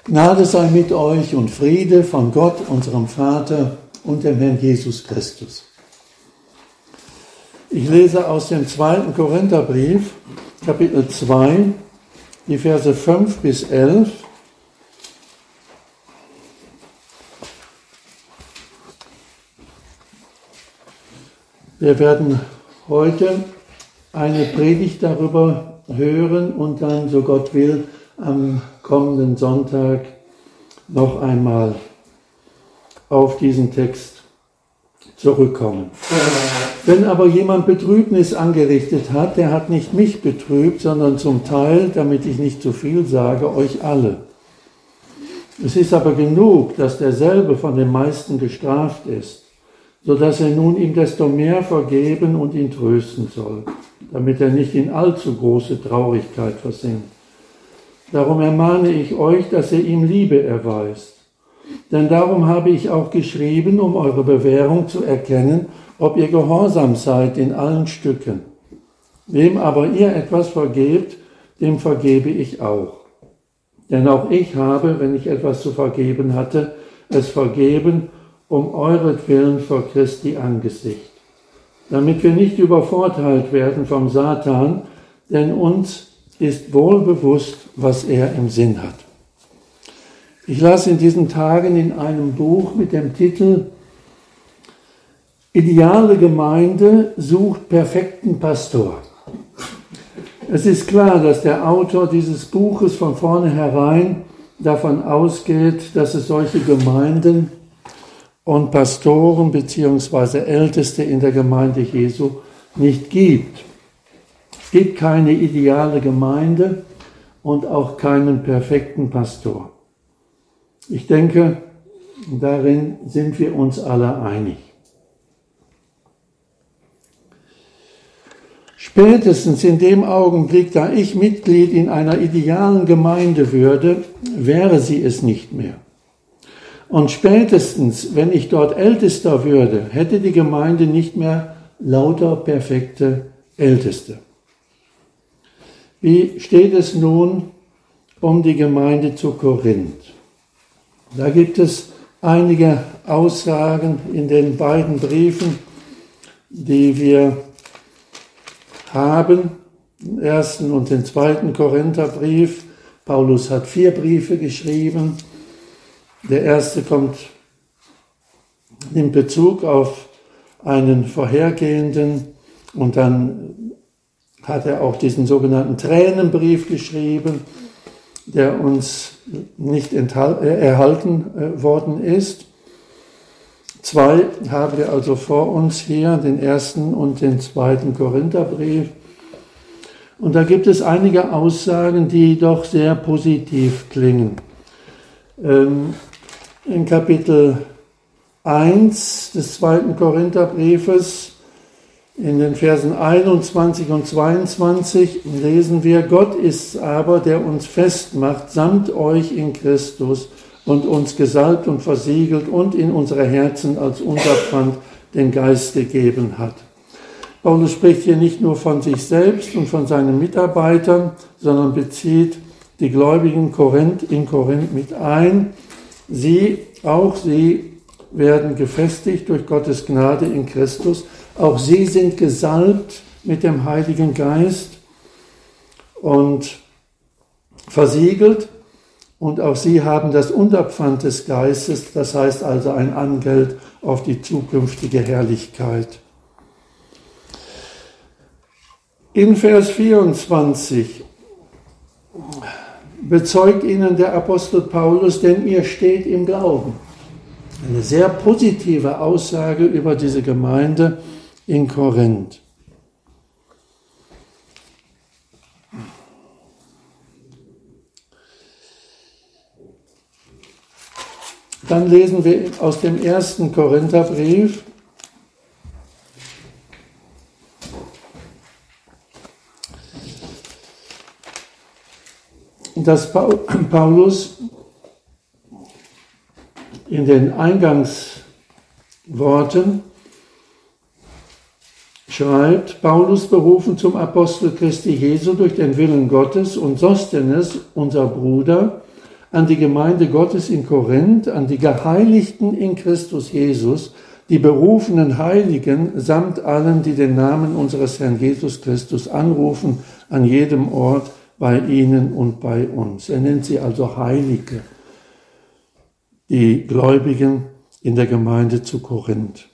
Gnade sei mit euch und Friede von Gott, unserem Vater und dem Herrn Jesus Christus. Ich lese aus dem 2. Korintherbrief, Kapitel 2, die Verse 5 bis 11. Wir werden heute eine Predigt darüber hören und dann, so Gott will, am kommenden Sonntag noch einmal auf diesen Text zurückkommen. Wenn aber jemand Betrübnis angerichtet hat, der hat nicht mich betrübt, sondern zum Teil, damit ich nicht zu viel sage, euch alle. Es ist aber genug, dass derselbe von den meisten gestraft ist, so dass er nun ihm desto mehr vergeben und ihn trösten soll, damit er nicht in allzu große Traurigkeit versinkt. Darum ermahne ich euch, dass ihr ihm Liebe erweist. Denn darum habe ich auch geschrieben, um eure Bewährung zu erkennen, ob ihr gehorsam seid in allen Stücken. Wem aber ihr etwas vergebt, dem vergebe ich auch. Denn auch ich habe, wenn ich etwas zu vergeben hatte, es vergeben, um euretwillen vor Christi Angesicht. Damit wir nicht übervorteilt werden vom Satan, denn uns ist wohl bewusst, was er im Sinn hat. Ich las in diesen Tagen in einem Buch mit dem Titel Ideale Gemeinde sucht perfekten Pastor. Es ist klar, dass der Autor dieses Buches von vornherein davon ausgeht, dass es solche Gemeinden und Pastoren bzw. Älteste in der Gemeinde Jesu nicht gibt. Es gibt keine ideale Gemeinde und auch keinen perfekten Pastor. Ich denke, darin sind wir uns alle einig. Spätestens in dem Augenblick, da ich Mitglied in einer idealen Gemeinde würde, wäre sie es nicht mehr. Und spätestens, wenn ich dort Ältester würde, hätte die Gemeinde nicht mehr lauter perfekte Älteste. Wie steht es nun um die Gemeinde zu Korinth? Da gibt es einige Aussagen in den beiden Briefen, die wir haben, den 1. und den 2. Korintherbrief. Paulus hat 4 Briefe geschrieben. Der erste kommt in Bezug auf einen vorhergehenden und dann hat er auch diesen sogenannten Tränenbrief geschrieben, der uns nicht erhalten worden ist. 2 haben wir also vor uns hier, den 1. und den 2. Korintherbrief. Und da gibt es einige Aussagen, die doch sehr positiv klingen. In Kapitel 1 des 2. Korintherbriefes, in den Versen 21 und 22 lesen wir, Gott ist's aber, der uns festmacht, samt euch in Christus und uns gesalbt und versiegelt und in unsere Herzen als Unterpfand den Geist gegeben hat. Paulus spricht hier nicht nur von sich selbst und von seinen Mitarbeitern, sondern bezieht die Gläubigen in Korinth mit ein. Auch sie werden gefestigt durch Gottes Gnade in Christus. Auch sie sind gesalbt mit dem Heiligen Geist und versiegelt. Und auch sie haben das Unterpfand des Geistes, das heißt also ein Angeld auf die zukünftige Herrlichkeit. In Vers 24 bezeugt ihnen der Apostel Paulus, denn ihr steht im Glauben. Eine sehr positive Aussage über diese Gemeinde in Korinth. Dann lesen wir aus dem 1. Korintherbrief, dass Paulus in den Eingangsworten schreibt, Paulus berufen zum Apostel Christi Jesu durch den Willen Gottes und Sosthenes, unser Bruder, an die Gemeinde Gottes in Korinth, an die Geheiligten in Christus Jesus, die berufenen Heiligen samt allen, die den Namen unseres Herrn Jesus Christus anrufen, an jedem Ort, bei ihnen und bei uns. Er nennt sie also Heilige, die Gläubigen in der Gemeinde zu Korinth.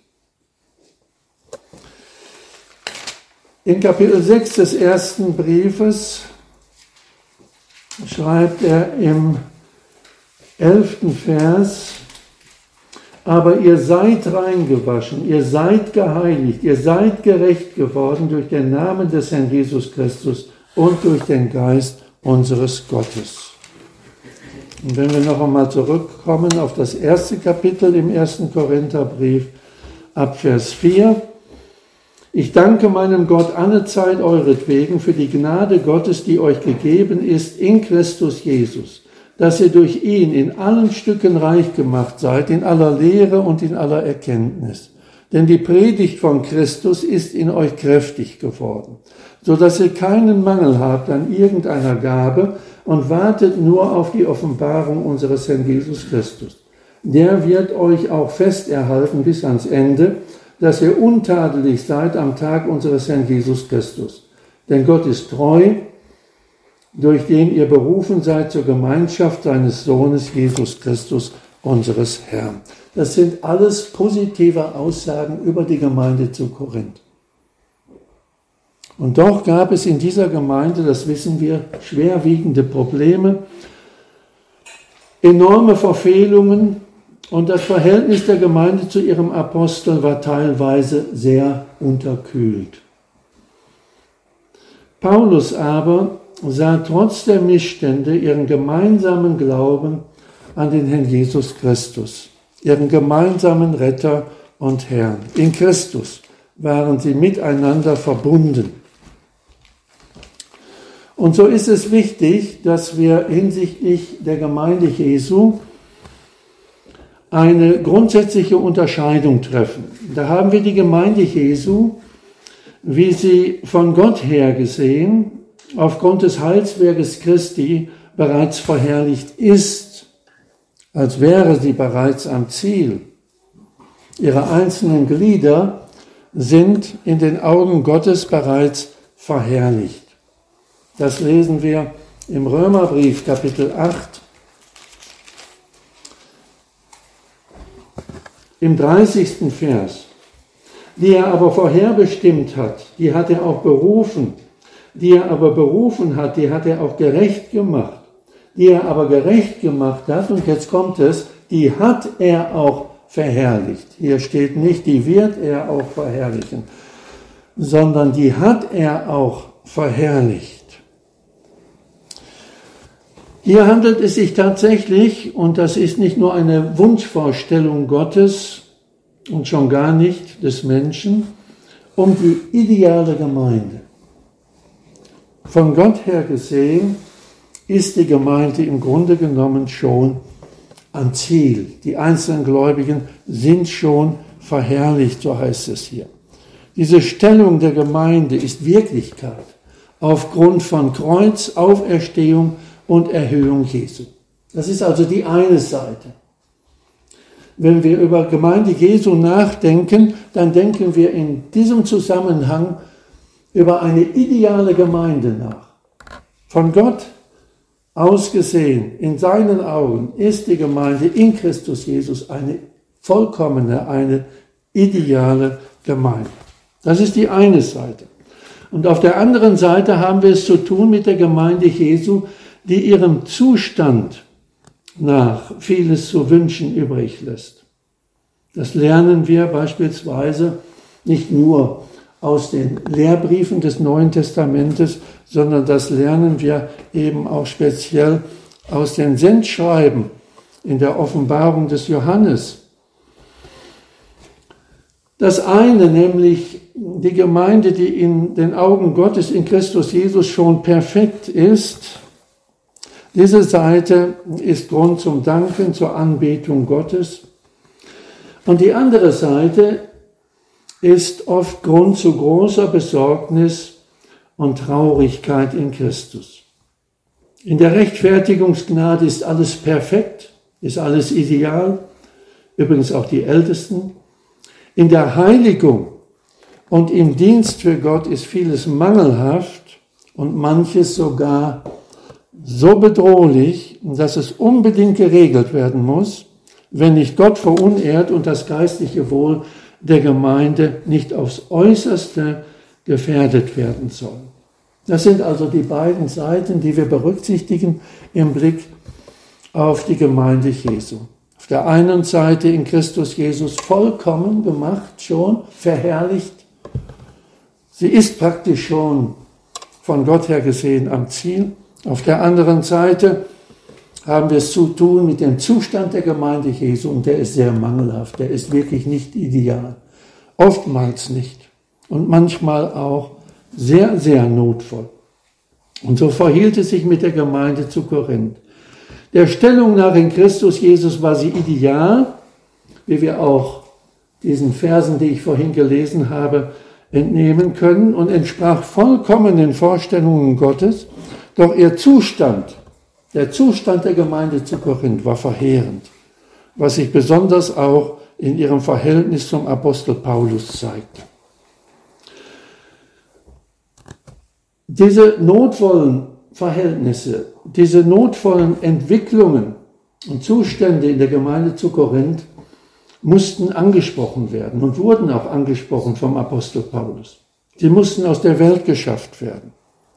In Kapitel 6 des ersten Briefes schreibt er im 11. Vers: Aber ihr seid reingewaschen, ihr seid geheiligt, ihr seid gerecht geworden durch den Namen des Herrn Jesus Christus und durch den Geist unseres Gottes. Und wenn wir noch einmal zurückkommen auf das erste Kapitel im 1. Korintherbrief, ab Vers 4. Ich danke meinem Gott allezeit euretwegen für die Gnade Gottes, die euch gegeben ist in Christus Jesus, dass ihr durch ihn in allen Stücken reich gemacht seid, in aller Lehre und in aller Erkenntnis. Denn die Predigt von Christus ist in euch kräftig geworden, so dass ihr keinen Mangel habt an irgendeiner Gabe und wartet nur auf die Offenbarung unseres Herrn Jesus Christus. Der wird euch auch fest erhalten bis ans Ende, dass ihr untadelig seid am Tag unseres Herrn Jesus Christus. Denn Gott ist treu, durch den ihr berufen seid zur Gemeinschaft seines Sohnes Jesus Christus, unseres Herrn. Das sind alles positive Aussagen über die Gemeinde zu Korinth. Und doch gab es in dieser Gemeinde, das wissen wir, schwerwiegende Probleme, enorme Verfehlungen, und das Verhältnis der Gemeinde zu ihrem Apostel war teilweise sehr unterkühlt. Paulus aber sah trotz der Missstände ihren gemeinsamen Glauben an den Herrn Jesus Christus, ihren gemeinsamen Retter und Herrn. In Christus waren sie miteinander verbunden. Und so ist es wichtig, dass wir hinsichtlich der Gemeinde Jesu eine grundsätzliche Unterscheidung treffen. Da haben wir die Gemeinde Jesu, wie sie von Gott her gesehen, aufgrund des Heilswerkes Christi bereits verherrlicht ist, als wäre sie bereits am Ziel. Ihre einzelnen Glieder sind in den Augen Gottes bereits verherrlicht. Das lesen wir im Römerbrief, Kapitel 8, im 30. Vers. Die er aber vorherbestimmt hat, die hat er auch berufen. Die er aber berufen hat, die hat er auch gerecht gemacht. Die er aber gerecht gemacht hat, und jetzt kommt es, die hat er auch verherrlicht. Hier steht nicht, die wird er auch verherrlichen, sondern die hat er auch verherrlicht. Hier handelt es sich tatsächlich, und das ist nicht nur eine Wunschvorstellung Gottes und schon gar nicht des Menschen, um die ideale Gemeinde. Von Gott her gesehen ist die Gemeinde im Grunde genommen schon am Ziel. Die einzelnen Gläubigen sind schon verherrlicht, so heißt es hier. Diese Stellung der Gemeinde ist Wirklichkeit aufgrund von Kreuz, Auferstehung und Erhöhung Jesu. Das ist also die eine Seite. Wenn wir über Gemeinde Jesu nachdenken, dann denken wir in diesem Zusammenhang über eine ideale Gemeinde nach. Von Gott aus gesehen, in seinen Augen, ist die Gemeinde in Christus Jesus eine vollkommene, eine ideale Gemeinde. Das ist die eine Seite. Und auf der anderen Seite haben wir es zu tun mit der Gemeinde Jesu, die ihrem Zustand nach vieles zu wünschen übrig lässt. Das lernen wir beispielsweise nicht nur aus den Lehrbriefen des Neuen Testamentes, sondern das lernen wir eben auch speziell aus den Sendschreiben in der Offenbarung des Johannes. Das eine, nämlich die Gemeinde, die in den Augen Gottes in Christus Jesus schon perfekt ist, diese Seite ist Grund zum Danken, zur Anbetung Gottes. Und die andere Seite ist oft Grund zu großer Besorgnis und Traurigkeit in Christus. In der Rechtfertigungsgnade ist alles perfekt, ist alles ideal, übrigens auch die Ältesten. In der Heiligung und im Dienst für Gott ist vieles mangelhaft und manches sogar so bedrohlich, dass es unbedingt geregelt werden muss, wenn nicht Gott verunehrt und das geistliche Wohl der Gemeinde nicht aufs Äußerste gefährdet werden soll. Das sind also die beiden Seiten, die wir berücksichtigen im Blick auf die Gemeinde Jesu. Auf der einen Seite in Christus Jesus vollkommen gemacht, schon verherrlicht. Sie ist praktisch schon von Gott her gesehen am Ziel. Auf der anderen Seite haben wir es zu tun mit dem Zustand der Gemeinde Jesu und der ist sehr mangelhaft, der ist wirklich nicht ideal. Oftmals nicht und manchmal auch sehr, sehr notvoll. Und so verhielt es sich mit der Gemeinde zu Korinth. Der Stellung nach in Christus Jesus war sie ideal, wie wir auch diesen Versen, die ich vorhin gelesen habe, entnehmen können und entsprach vollkommen den Vorstellungen Gottes. Doch ihr Zustand, der Zustand der Gemeinde zu Korinth war verheerend, was sich besonders auch in ihrem Verhältnis zum Apostel Paulus zeigte. Diese notvollen Verhältnisse, diese notvollen Entwicklungen und Zustände in der Gemeinde zu Korinth mussten angesprochen werden und wurden auch angesprochen vom Apostel Paulus. Sie mussten aus der Welt geschafft werden.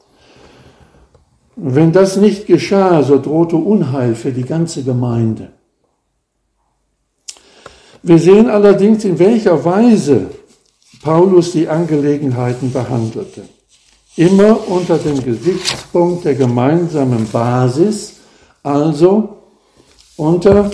Und wenn das nicht geschah, so drohte Unheil für die ganze Gemeinde. Wir sehen allerdings, in welcher Weise Paulus die Angelegenheiten behandelte. Immer unter dem Gesichtspunkt der gemeinsamen Basis, also unter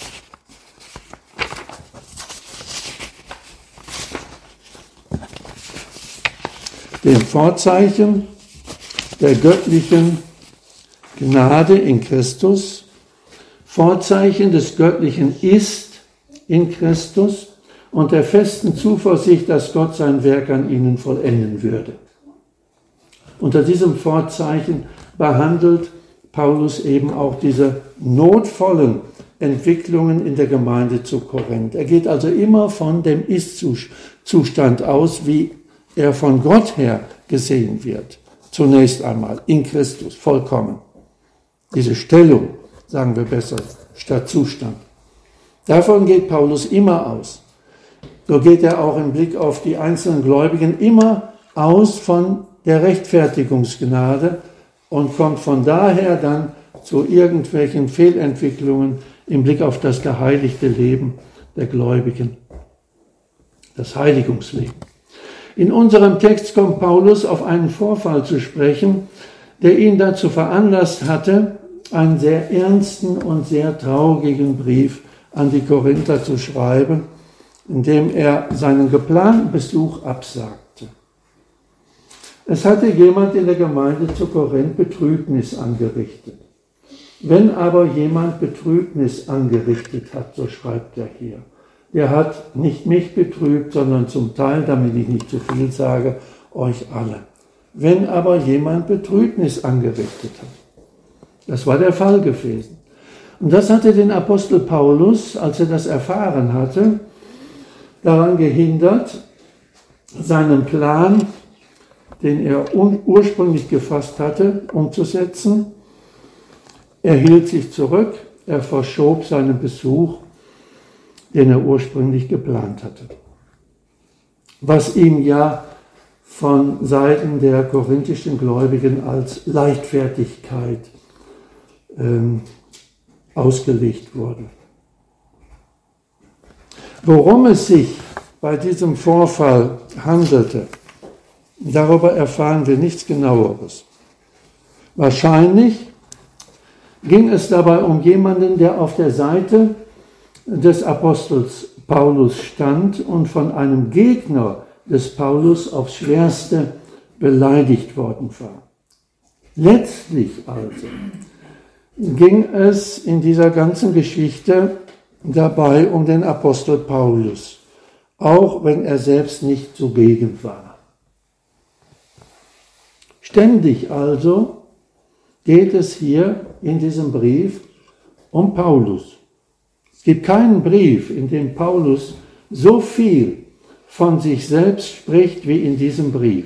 dem Vorzeichen der göttlichen Gnade in Christus, Vorzeichen des Göttlichen ist in Christus und der festen Zuversicht, dass Gott sein Werk an ihnen vollenden würde. Unter diesem Vorzeichen behandelt Paulus eben auch diese notvollen Entwicklungen in der Gemeinde zu Korinth. Er geht also immer von dem Ist-Zustand aus, wie er von Gott her gesehen wird. Zunächst einmal in Christus, vollkommen. Diese Stellung, sagen wir besser, statt Zustand. Davon geht Paulus immer aus. So geht er auch im Blick auf die einzelnen Gläubigen immer aus von der Rechtfertigungsgnade und kommt von daher dann zu irgendwelchen Fehlentwicklungen im Blick auf das geheiligte Leben der Gläubigen, das Heiligungsleben. In unserem Text kommt Paulus auf einen Vorfall zu sprechen, der ihn dazu veranlasst hatte, einen sehr ernsten und sehr traurigen Brief an die Korinther zu schreiben, in dem er seinen geplanten Besuch absagte. Es hatte jemand in der Gemeinde zu Korinth Betrübnis angerichtet. Wenn aber jemand Betrübnis angerichtet hat, so schreibt er hier, der hat nicht mich betrübt, sondern zum Teil, damit ich nicht zu viel sage, euch alle. Wenn aber jemand Betrübnis angerichtet hat. Das war der Fall gewesen. Und das hatte den Apostel Paulus, als er das erfahren hatte, daran gehindert, seinen Plan, den er ursprünglich gefasst hatte, umzusetzen. Er hielt sich zurück, er verschob seinen Besuch, den er ursprünglich geplant hatte. Was ihm ja von Seiten der korinthischen Gläubigen als Leichtfertigkeit ausgelegt wurde. Worum es sich bei diesem Vorfall handelte, darüber erfahren wir nichts Genaueres. Wahrscheinlich ging es dabei um jemanden, der auf der Seite des Apostels Paulus stand und von einem Gegner des Paulus aufs Schwerste beleidigt worden war. Letztlich also ging es in dieser ganzen Geschichte dabei um den Apostel Paulus, auch wenn er selbst nicht zugegen war. Ständig also geht es hier in diesem Brief um Paulus. Es gibt keinen Brief, in dem Paulus so viel von sich selbst spricht wie in diesem Brief.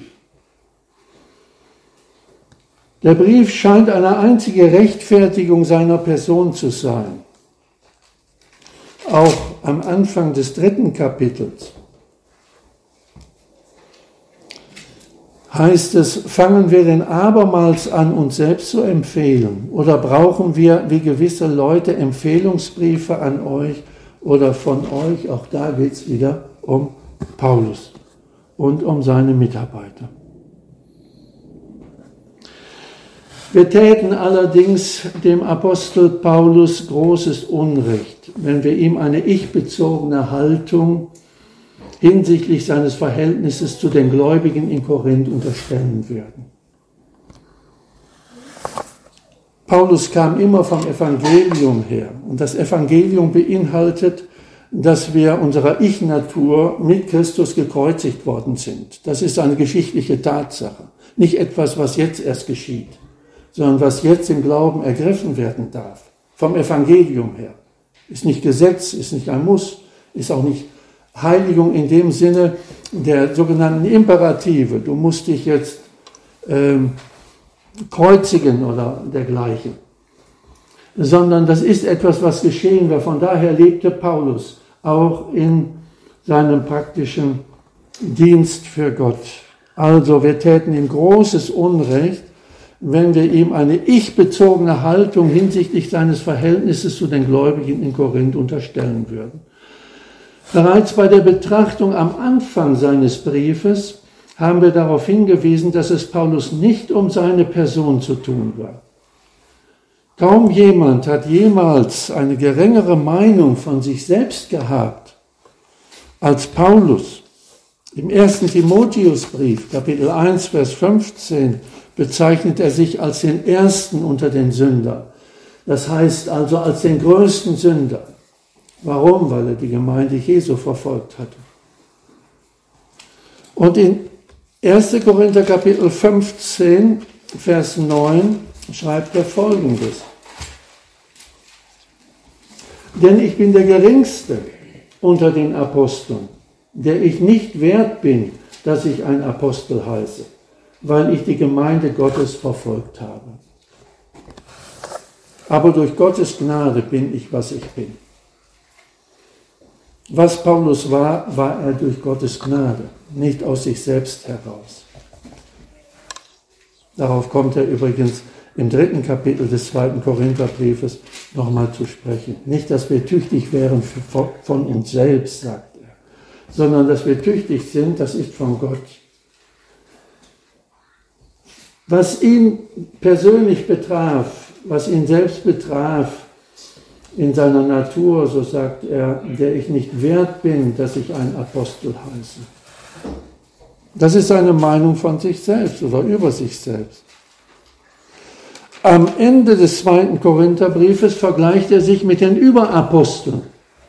Der Brief scheint eine einzige Rechtfertigung seiner Person zu sein. Auch am Anfang des 3. Kapitels heißt es, fangen wir denn abermals an, uns selbst zu empfehlen? Oder brauchen wir, wie gewisse Leute, Empfehlungsbriefe an euch oder von euch? Auch da geht es wieder um Paulus und um seine Mitarbeiter. Wir täten allerdings dem Apostel Paulus großes Unrecht, wenn wir ihm eine ich-bezogene Haltung hinsichtlich seines Verhältnisses zu den Gläubigen in Korinth unterstellen würden. Paulus kam immer vom Evangelium her und das Evangelium beinhaltet, dass wir unserer Ich-Natur mit Christus gekreuzigt worden sind. Das ist eine geschichtliche Tatsache, nicht etwas, was jetzt erst geschieht, sondern was jetzt im Glauben ergriffen werden darf, vom Evangelium her. Ist nicht Gesetz, ist nicht ein Muss, ist auch nicht Heiligung in dem Sinne der sogenannten Imperative. Du musst dich jetzt kreuzigen oder dergleichen. Sondern das ist etwas, was geschehen war. Von daher lebte Paulus auch in seinem praktischen Dienst für Gott. Also wir täten ihm großes Unrecht, wenn wir ihm eine ich-bezogene Haltung hinsichtlich seines Verhältnisses zu den Gläubigen in Korinth unterstellen würden. Bereits bei der Betrachtung am Anfang seines Briefes haben wir darauf hingewiesen, dass es Paulus nicht um seine Person zu tun war. Kaum jemand hat jemals eine geringere Meinung von sich selbst gehabt als Paulus. Im 1. Timotheusbrief, Kapitel 1, Vers 15, bezeichnet er sich als den Ersten unter den Sündern. Das heißt also als den größten Sünder. Warum? Weil er die Gemeinde Jesu verfolgt hatte. Und in 1. Korinther Kapitel 15, Vers 9 schreibt er Folgendes. Denn ich bin der Geringste unter den Aposteln, der ich nicht wert bin, dass ich ein Apostel heiße, weil ich die Gemeinde Gottes verfolgt habe. Aber durch Gottes Gnade bin ich, was ich bin. Was Paulus war, war er durch Gottes Gnade, nicht aus sich selbst heraus. Darauf kommt er übrigens im 3. Kapitel des 2. Korintherbriefes nochmal zu sprechen. Nicht, dass wir tüchtig wären von uns selbst, sagt er, sondern dass wir tüchtig sind, das ist von Gott. Was ihn persönlich betraf, was ihn selbst betraf, in seiner Natur, so sagt er, der ich nicht wert bin, dass ich ein Apostel heiße. Das ist seine Meinung von sich selbst oder über sich selbst. Am Ende des 2. Korintherbriefes vergleicht er sich mit den Überaposteln,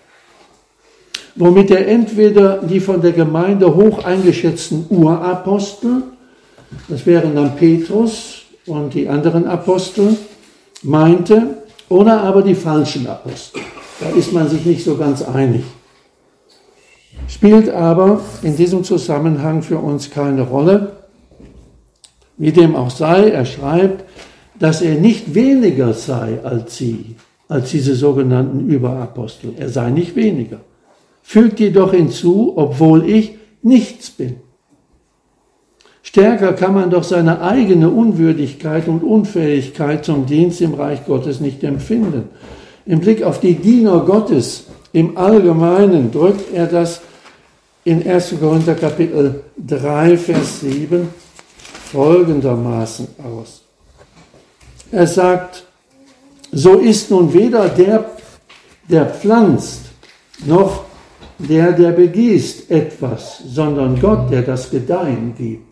womit er entweder die von der Gemeinde hoch eingeschätzten Urapostel, das wären dann Petrus und die anderen Apostel, meinte, oder aber die falschen Apostel. Da ist man sich nicht so ganz einig. Spielt aber in diesem Zusammenhang für uns keine Rolle. Wie dem auch sei, er schreibt, dass er nicht weniger sei als sie, als diese sogenannten Überapostel. Er sei nicht weniger. Fügt jedoch hinzu, obwohl ich nichts bin. Stärker kann man doch seine eigene Unwürdigkeit und Unfähigkeit zum Dienst im Reich Gottes nicht empfinden. Im Blick auf die Diener Gottes im Allgemeinen drückt er das in 1. Korinther Kapitel 3, Vers 7 folgendermaßen aus. Er sagt, so ist nun weder der pflanzt, noch der begießt etwas, sondern Gott, der das Gedeihen gibt.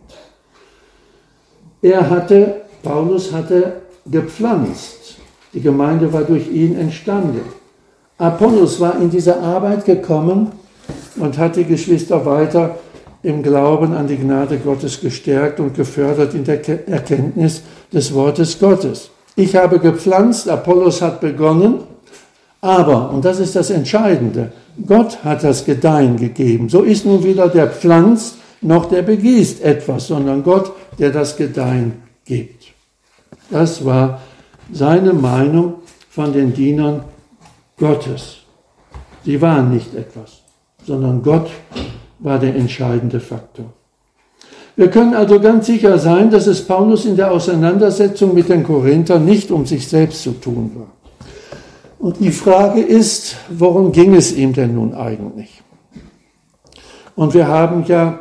Paulus hatte gepflanzt. Die Gemeinde war durch ihn entstanden. Apollos war in diese Arbeit gekommen und hat die Geschwister weiter im Glauben an die Gnade Gottes gestärkt und gefördert in der Erkenntnis des Wortes Gottes. Ich habe gepflanzt, Apollos hat begonnen, aber, und das ist das Entscheidende, Gott hat das Gedeihen gegeben. So ist nun weder der pflanzt noch der begießt etwas, sondern Gott, der das Gedeihen gibt. Das war seine Meinung von den Dienern Gottes. Sie waren nicht etwas, sondern Gott war der entscheidende Faktor. Wir können also ganz sicher sein, dass es Paulus in der Auseinandersetzung mit den Korinthern nicht um sich selbst zu tun war. Und die Frage ist, worum ging es ihm denn nun eigentlich? Und wir haben ja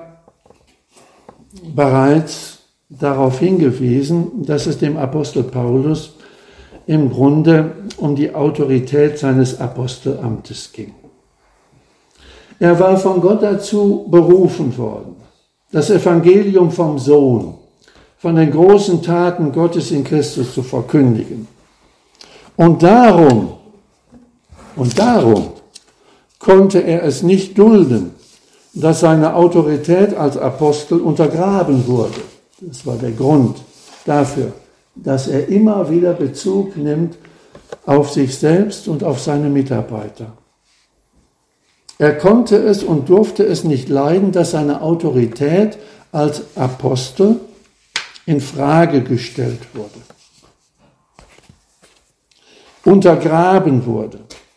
bereits darauf hingewiesen, dass es dem Apostel Paulus im Grunde um die Autorität seines Apostelamtes ging. Er war von Gott dazu berufen worden, das Evangelium vom Sohn, von den großen Taten Gottes in Christus zu verkündigen. Und darum konnte er es nicht dulden, dass seine Autorität als Apostel untergraben wurde. Das war der Grund dafür, dass er immer wieder Bezug nimmt auf sich selbst und auf seine Mitarbeiter. Er konnte es und durfte es nicht leiden, dass seine Autorität als Apostel in Frage gestellt wurde, untergraben wurde.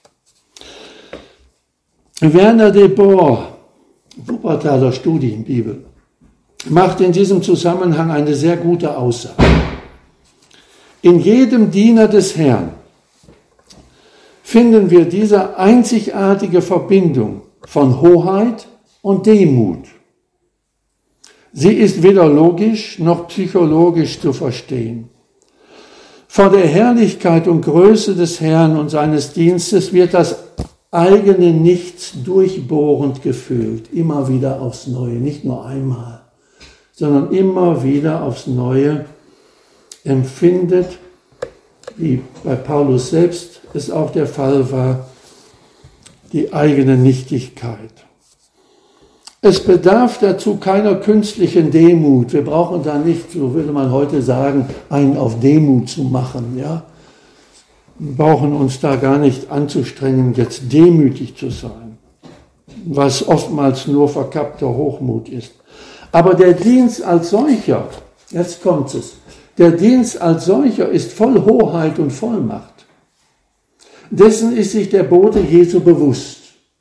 Werner de Boer, Wuppertaler Studienbibel, macht in diesem Zusammenhang eine sehr gute Aussage. In jedem Diener des Herrn finden wir diese einzigartige Verbindung von Hoheit und Demut. Sie ist weder logisch noch psychologisch zu verstehen. Vor der Herrlichkeit und Größe des Herrn und seines Dienstes wird das eigene Nichts durchbohrend gefühlt, immer wieder aufs Neue, nicht nur einmal, sondern immer wieder aufs Neue empfindet, wie bei Paulus selbst es auch der Fall war, die eigene Nichtigkeit. Es bedarf dazu keiner künstlichen Demut. Wir brauchen da nicht, so würde man heute sagen, einen auf Demut zu machen. Ja? Wir brauchen uns da gar nicht anzustrengen, jetzt demütig zu sein, was oftmals nur verkappter Hochmut ist. Aber der Dienst als solcher, jetzt kommt es, der Dienst als solcher ist voll Hoheit und Vollmacht. Dessen ist sich der Bote Jesu bewusst.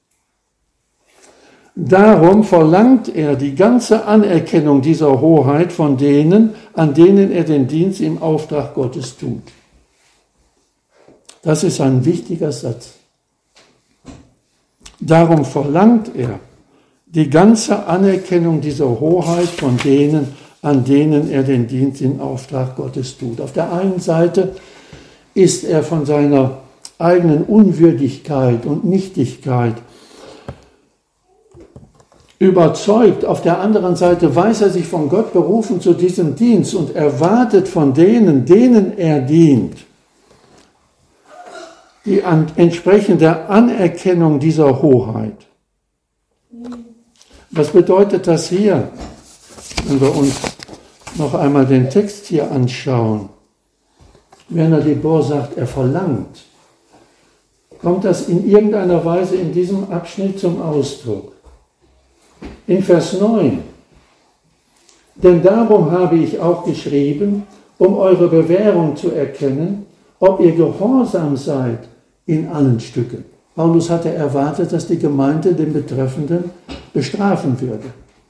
Darum verlangt er die ganze Anerkennung dieser Hoheit von denen, an denen er den Dienst im Auftrag Gottes tut. Das ist ein wichtiger Satz. Darum verlangt er die ganze Anerkennung dieser Hoheit von denen, an denen er den Dienst im Auftrag Gottes tut. Auf der einen Seite ist er von seiner eigenen Unwürdigkeit und Nichtigkeit überzeugt. Auf der anderen Seite weiß er sich von Gott berufen zu diesem Dienst und erwartet von denen er dient, die entsprechende Anerkennung dieser Hoheit. Was bedeutet das hier, wenn wir uns noch einmal den Text hier anschauen? Werner de Boer sagt, er verlangt. Kommt das in irgendeiner Weise in diesem Abschnitt zum Ausdruck? In Vers 9. Denn darum habe ich auch geschrieben, um eure Bewährung zu erkennen, ob ihr gehorsam seid in allen Stücken. Paulus hatte erwartet, dass die Gemeinde den Betreffenden bestrafen würde.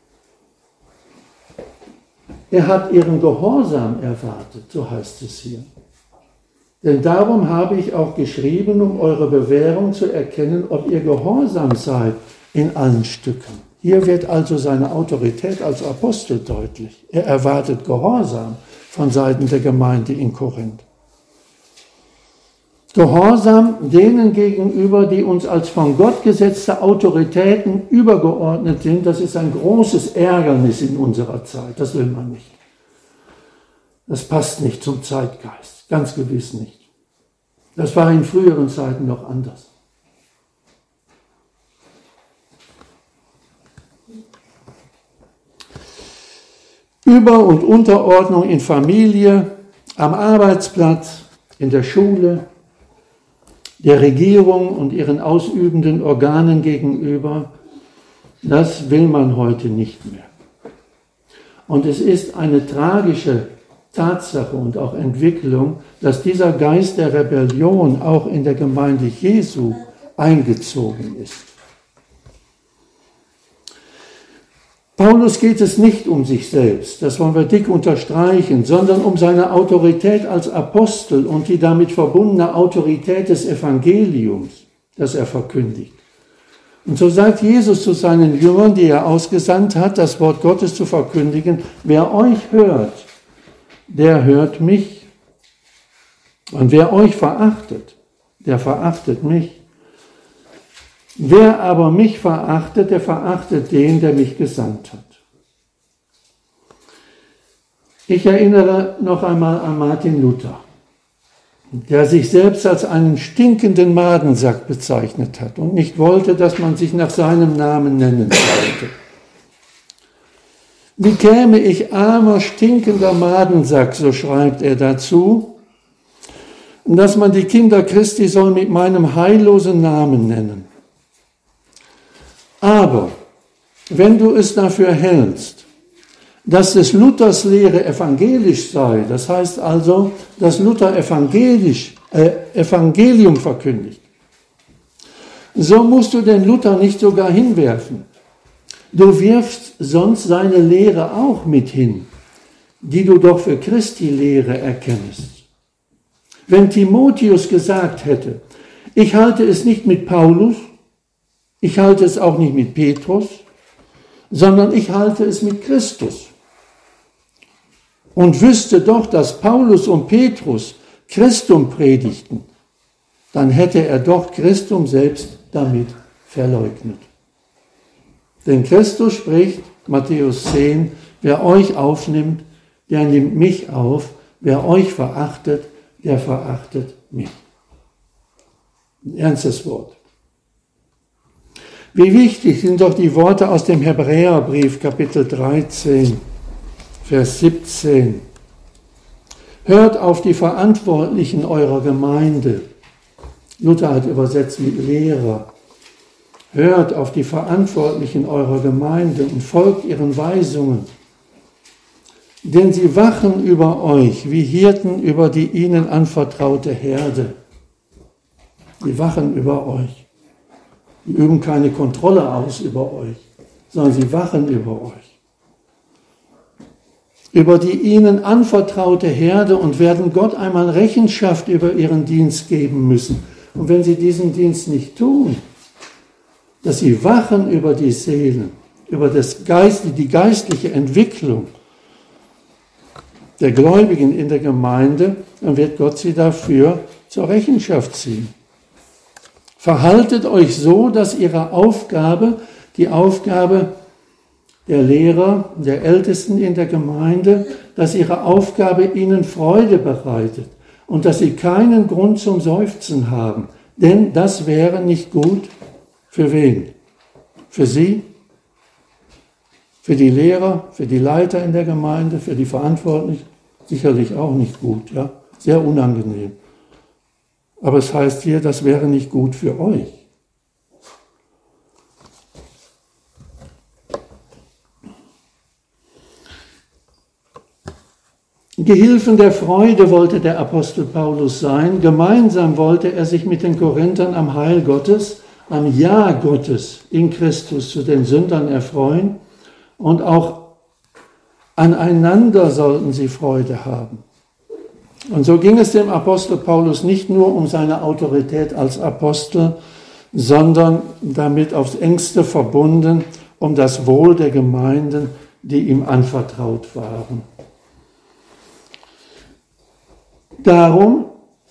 Er hat ihren Gehorsam erwartet, so heißt es hier. Denn darum habe ich auch geschrieben, um eure Bewährung zu erkennen, ob ihr gehorsam seid in allen Stücken. Hier wird also seine Autorität als Apostel deutlich. Er erwartet Gehorsam von Seiten der Gemeinde in Korinth. Gehorsam denen gegenüber, die uns als von Gott gesetzte Autoritäten übergeordnet sind, das ist ein großes Ärgernis in unserer Zeit. Das will man nicht. Das passt nicht zum Zeitgeist, ganz gewiss nicht. Das war in früheren Zeiten noch anders. Über- und Unterordnung in Familie, am Arbeitsplatz, in der Schule, der Regierung und ihren ausübenden Organen gegenüber, das will man heute nicht mehr. Und es ist eine tragische Tatsache und auch Entwicklung, dass dieser Geist der Rebellion auch in der Gemeinde Jesu eingezogen ist. Paulus geht es nicht um sich selbst, das wollen wir dick unterstreichen, sondern um seine Autorität als Apostel und die damit verbundene Autorität des Evangeliums, das er verkündigt. Und so sagt Jesus zu seinen Jüngern, die er ausgesandt hat, das Wort Gottes zu verkündigen: Wer euch hört, der hört mich. Und wer euch verachtet, der verachtet mich. Wer aber mich verachtet, der verachtet den, der mich gesandt hat. Ich erinnere noch einmal an Martin Luther, der sich selbst als einen stinkenden Madensack bezeichnet hat und nicht wollte, dass man sich nach seinem Namen nennen sollte. Wie käme ich, armer, stinkender Madensack, so schreibt er dazu, dass man die Kinder Christi soll mit meinem heillosen Namen nennen. Aber wenn du es dafür hältst, dass des Luthers Lehre evangelisch sei, das heißt also, dass Luther Evangelium verkündigt, so musst du den Luther nicht sogar hinwerfen. Du wirfst sonst seine Lehre auch mit hin, die du doch für Christi Lehre erkennest. Wenn Timotheus gesagt hätte, ich halte es nicht mit Paulus, ich halte es auch nicht mit Petrus, sondern ich halte es mit Christus. Und wüsste doch, dass Paulus und Petrus Christum predigten, dann hätte er doch Christum selbst damit verleugnet. Denn Christus spricht, Matthäus 10, wer euch aufnimmt, der nimmt mich auf, wer euch verachtet, der verachtet mich. Ein ernstes Wort. Wie wichtig sind doch die Worte aus dem Hebräerbrief, Kapitel 13, Vers 17. Hört auf die Verantwortlichen eurer Gemeinde. Luther hat übersetzt mit Lehrer. Hört auf die Verantwortlichen eurer Gemeinde und folgt ihren Weisungen. Denn sie wachen über euch wie Hirten über die ihnen anvertraute Herde. Sie wachen über euch. Die üben keine Kontrolle aus über euch, sondern sie wachen über euch. Über die ihnen anvertraute Herde und werden Gott einmal Rechenschaft über ihren Dienst geben müssen. Und wenn sie diesen Dienst nicht tun, dass sie wachen über die Seelen, über die geistliche Entwicklung der Gläubigen in der Gemeinde, dann wird Gott sie dafür zur Rechenschaft ziehen. Verhaltet euch so, dass ihre Aufgabe, die Aufgabe der Lehrer, der Ältesten in der Gemeinde, dass ihre Aufgabe ihnen Freude bereitet und dass sie keinen Grund zum Seufzen haben. Denn das wäre nicht gut für wen? Für sie? Für die Lehrer, für die Leiter in der Gemeinde, für die Verantwortlichen? Sicherlich auch nicht gut, ja? Sehr unangenehm. Aber es heißt hier, das wäre nicht gut für euch. Gehilfen der Freude wollte der Apostel Paulus sein. Gemeinsam wollte er sich mit den Korinthern am Heil Gottes, am Ja Gottes in Christus zu den Sündern erfreuen. Und auch aneinander sollten sie Freude haben. Und so ging es dem Apostel Paulus nicht nur um seine Autorität als Apostel, sondern damit aufs engste verbunden um das Wohl der Gemeinden, die ihm anvertraut waren. Darum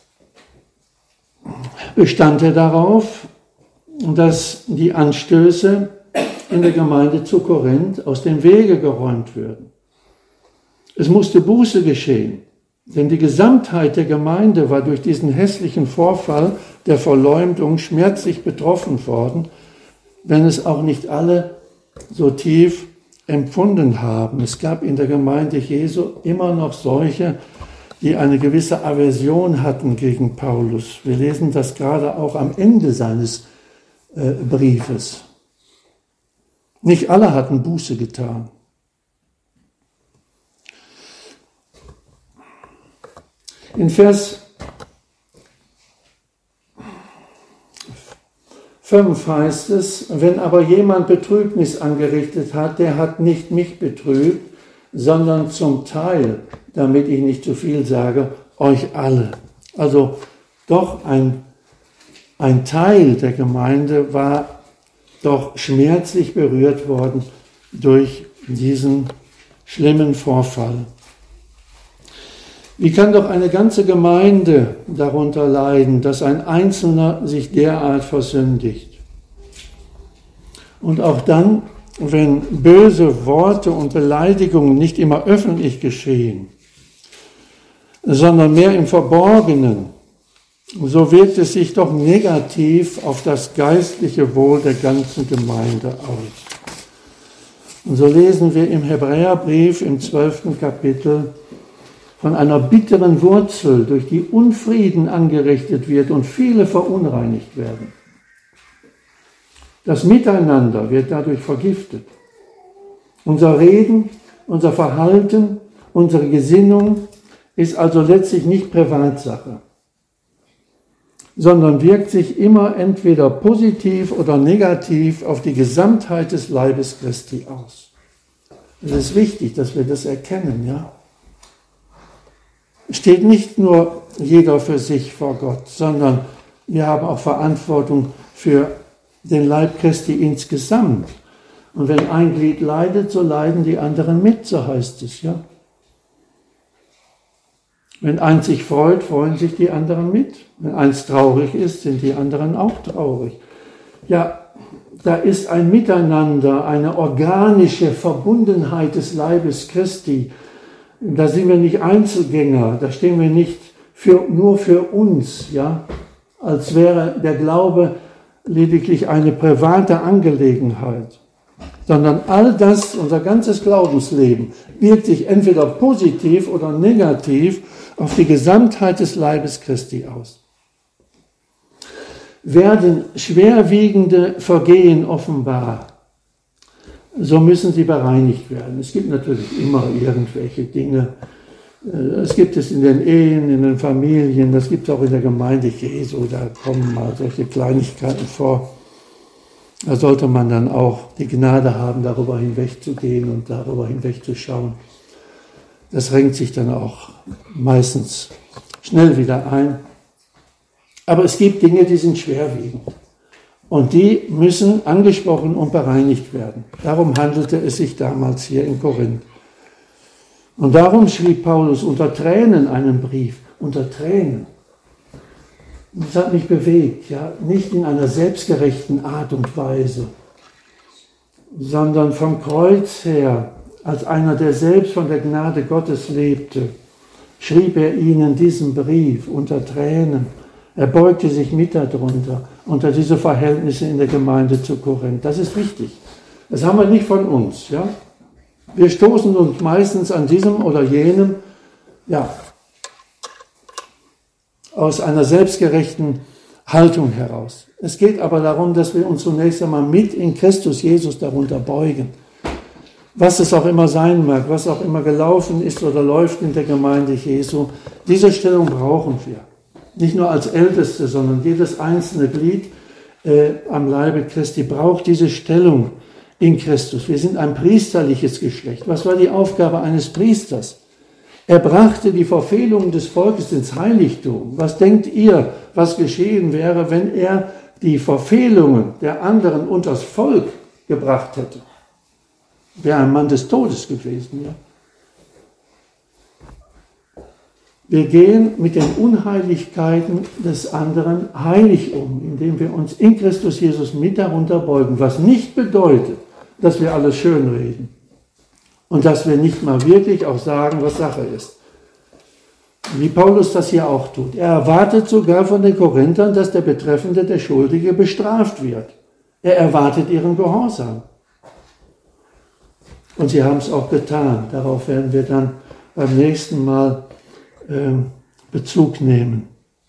bestand er darauf, dass die Anstöße in der Gemeinde zu Korinth aus dem Wege geräumt würden. Es musste Buße geschehen. Denn die Gesamtheit der Gemeinde war durch diesen hässlichen Vorfall der Verleumdung schmerzlich betroffen worden, wenn es auch nicht alle so tief empfunden haben. Es gab in der Gemeinde Jesu immer noch solche, die eine gewisse Aversion hatten gegen Paulus. Wir lesen das gerade auch am Ende seines Briefes. Nicht alle hatten Buße getan. In Vers 5 heißt es, wenn aber jemand Betrübnis angerichtet hat, der hat nicht mich betrübt, sondern zum Teil, damit ich nicht zu viel sage, euch alle. Also doch ein Teil der Gemeinde war doch schmerzlich berührt worden durch diesen schlimmen Vorfall. Wie kann doch eine ganze Gemeinde darunter leiden, dass ein Einzelner sich derart versündigt? Und auch dann, wenn böse Worte und Beleidigungen nicht immer öffentlich geschehen, sondern mehr im Verborgenen, so wirkt es sich doch negativ auf das geistliche Wohl der ganzen Gemeinde aus. Und so lesen wir im Hebräerbrief im 12. Kapitel von einer bitteren Wurzel, durch die Unfrieden angerichtet wird und viele verunreinigt werden. Das Miteinander wird dadurch vergiftet. Unser Reden, unser Verhalten, unsere Gesinnung ist also letztlich nicht Privatsache, sondern wirkt sich immer entweder positiv oder negativ auf die Gesamtheit des Leibes Christi aus. Es ist wichtig, dass wir das erkennen, ja. Steht nicht nur jeder für sich vor Gott, sondern wir haben auch Verantwortung für den Leib Christi insgesamt. Und wenn ein Glied leidet, so leiden die anderen mit, so heißt es, ja. Wenn eins sich freut, freuen sich die anderen mit. Wenn eins traurig ist, sind die anderen auch traurig. Ja, da ist ein Miteinander, eine organische Verbundenheit des Leibes Christi. Da sind wir nicht Einzelgänger, da stehen wir nicht nur für uns, ja, als wäre der Glaube lediglich eine private Angelegenheit, sondern all das, unser ganzes Glaubensleben, wirkt sich entweder positiv oder negativ auf die Gesamtheit des Leibes Christi aus. Werden schwerwiegende Vergehen offenbar, so müssen sie bereinigt werden. Es gibt natürlich immer irgendwelche Dinge. Es gibt es in den Ehen, in den Familien, das gibt es auch in der Gemeinde Jesu, da kommen mal solche Kleinigkeiten vor. Da sollte man dann auch die Gnade haben, darüber hinwegzugehen und darüber hinwegzuschauen. Das renkt sich dann auch meistens schnell wieder ein. Aber es gibt Dinge, die sind schwerwiegend. Und die müssen angesprochen und bereinigt werden. Darum handelte es sich damals hier in Korinth. Und darum schrieb Paulus unter Tränen einen Brief. Unter Tränen. Das hat mich bewegt, ja, nicht in einer selbstgerechten Art und Weise, sondern vom Kreuz her, als einer, der selbst von der Gnade Gottes lebte, schrieb er ihnen diesen Brief unter Tränen. Er beugte sich mit darunter, unter diese Verhältnisse in der Gemeinde zu Korinth. Das ist wichtig. Das haben wir nicht von uns, ja. Wir stoßen uns meistens an diesem oder jenem, ja, aus einer selbstgerechten Haltung heraus. Es geht aber darum, dass wir uns zunächst einmal mit in Christus Jesus darunter beugen. Was es auch immer sein mag, was auch immer gelaufen ist oder läuft in der Gemeinde Jesu, diese Stellung brauchen wir. Nicht nur als Älteste, sondern jedes einzelne Glied am Leibe Christi braucht diese Stellung in Christus. Wir sind ein priesterliches Geschlecht. Was war die Aufgabe eines Priesters? Er brachte die Verfehlungen des Volkes ins Heiligtum. Was denkt ihr, was geschehen wäre, wenn er die Verfehlungen der anderen unters Volk gebracht hätte? Wäre ein Mann des Todes gewesen, ja. Wir gehen mit den Unheiligkeiten des anderen heilig um, indem wir uns in Christus Jesus mit darunter beugen, was nicht bedeutet, dass wir alles schönreden und dass wir nicht mal wirklich auch sagen, was Sache ist. Wie Paulus das hier auch tut. Er erwartet sogar von den Korinthern, dass der Betreffende, der Schuldige, bestraft wird. Er erwartet ihren Gehorsam. Und sie haben es auch getan. Darauf werden wir dann beim nächsten Mal Bezug nehmen.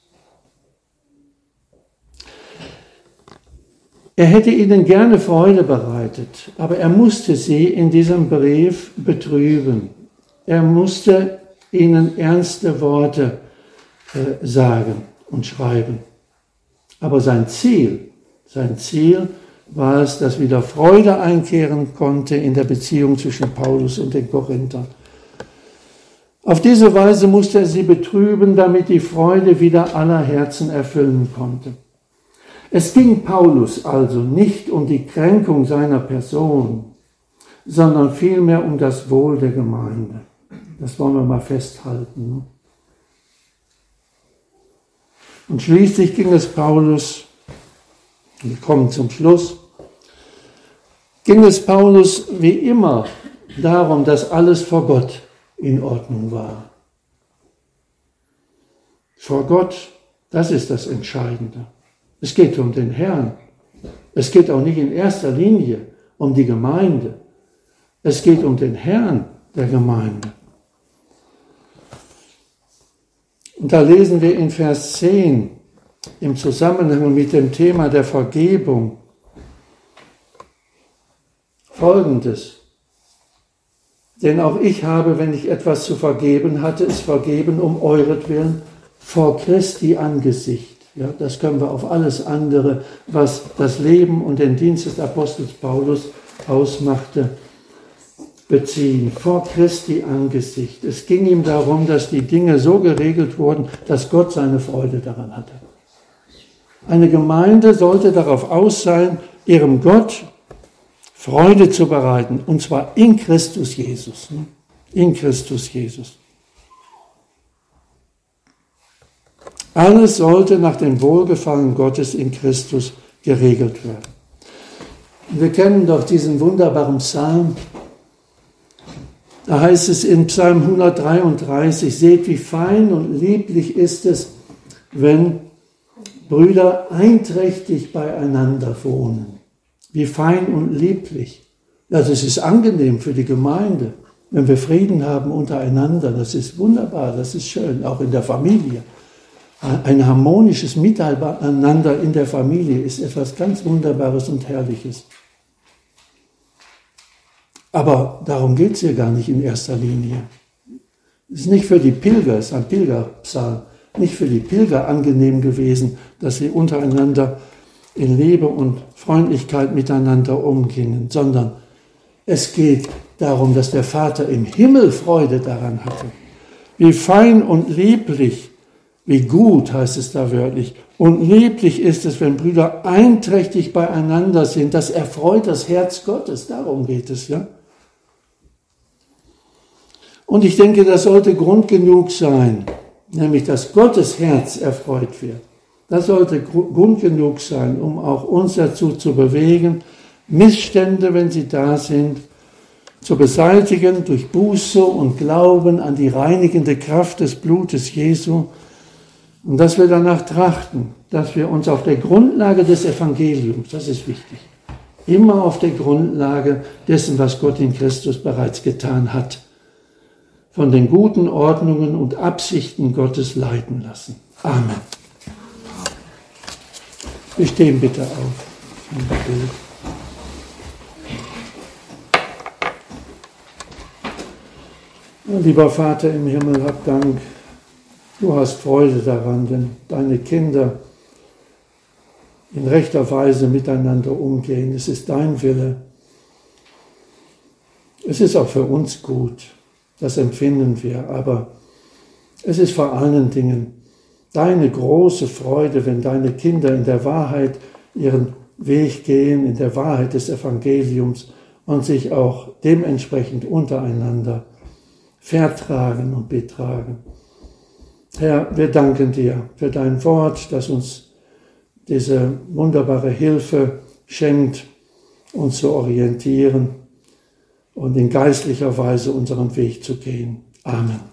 Er hätte ihnen gerne Freude bereitet, aber er musste sie in diesem Brief betrüben. Er musste ihnen ernste Worte sagen und schreiben. Aber sein Ziel war es, dass wieder Freude einkehren konnte in der Beziehung zwischen Paulus und den Korinthern. Auf diese Weise musste er sie betrüben, damit die Freude wieder aller Herzen erfüllen konnte. Es ging Paulus also nicht um die Kränkung seiner Person, sondern vielmehr um das Wohl der Gemeinde. Das wollen wir mal festhalten. Und schließlich ging es Paulus, wir kommen zum Schluss, ging es Paulus wie immer darum, dass alles vor Gott in Ordnung war. Vor Gott, das ist das Entscheidende. Es geht um den Herrn. Es geht auch nicht in erster Linie um die Gemeinde. Es geht um den Herrn der Gemeinde. Und da lesen wir in Vers 10 im Zusammenhang mit dem Thema der Vergebung Folgendes. Denn auch ich habe, wenn ich etwas zu vergeben hatte, es vergeben um euretwillen vor Christi Angesicht. Ja, das können wir auf alles andere, was das Leben und den Dienst des Apostels Paulus ausmachte, beziehen. Vor Christi Angesicht. Es ging ihm darum, dass die Dinge so geregelt wurden, dass Gott seine Freude daran hatte. Eine Gemeinde sollte darauf aus sein, ihrem Gott Freude zu bereiten, und zwar in Christus Jesus. In Christus Jesus. Alles sollte nach dem Wohlgefallen Gottes in Christus geregelt werden. Wir kennen doch diesen wunderbaren Psalm. Da heißt es in Psalm 133, seht, wie fein und lieblich ist es, wenn Brüder einträchtig beieinander wohnen. Wie fein und lieblich. Also es ist angenehm für die Gemeinde, wenn wir Frieden haben untereinander. Das ist wunderbar, das ist schön, auch in der Familie. Ein harmonisches Miteinander in der Familie ist etwas ganz Wunderbares und Herrliches. Aber darum geht es hier gar nicht in erster Linie. Es ist nicht für die Pilger, es ist ein Pilgerpsalm, nicht für die Pilger angenehm gewesen, dass sie untereinander in Liebe und Freundlichkeit miteinander umgingen, sondern es geht darum, dass der Vater im Himmel Freude daran hatte. Wie fein und lieblich, wie gut heißt es da wörtlich, und lieblich ist es, wenn Brüder einträchtig beieinander sind. Das erfreut das Herz Gottes, darum geht es, ja. Und ich denke, das sollte Grund genug sein, nämlich dass Gottes Herz erfreut wird. Das sollte Grund genug sein, um auch uns dazu zu bewegen, Missstände, wenn sie da sind, zu beseitigen durch Buße und Glauben an die reinigende Kraft des Blutes Jesu und dass wir danach trachten, dass wir uns auf der Grundlage des Evangeliums, das ist wichtig, immer auf der Grundlage dessen, was Gott in Christus bereits getan hat, von den guten Ordnungen und Absichten Gottes leiten lassen. Amen. Wir stehen bitte auf. Lieber Vater im Himmel, hab Dank. Du hast Freude daran, wenn deine Kinder in rechter Weise miteinander umgehen. Es ist dein Wille. Es ist auch für uns gut. Das empfinden wir. Aber es ist vor allen Dingen deine große Freude, wenn deine Kinder in der Wahrheit ihren Weg gehen, in der Wahrheit des Evangeliums und sich auch dementsprechend untereinander vertragen und betragen. Herr, wir danken dir für dein Wort, das uns diese wunderbare Hilfe schenkt, uns zu orientieren und in geistlicher Weise unseren Weg zu gehen. Amen.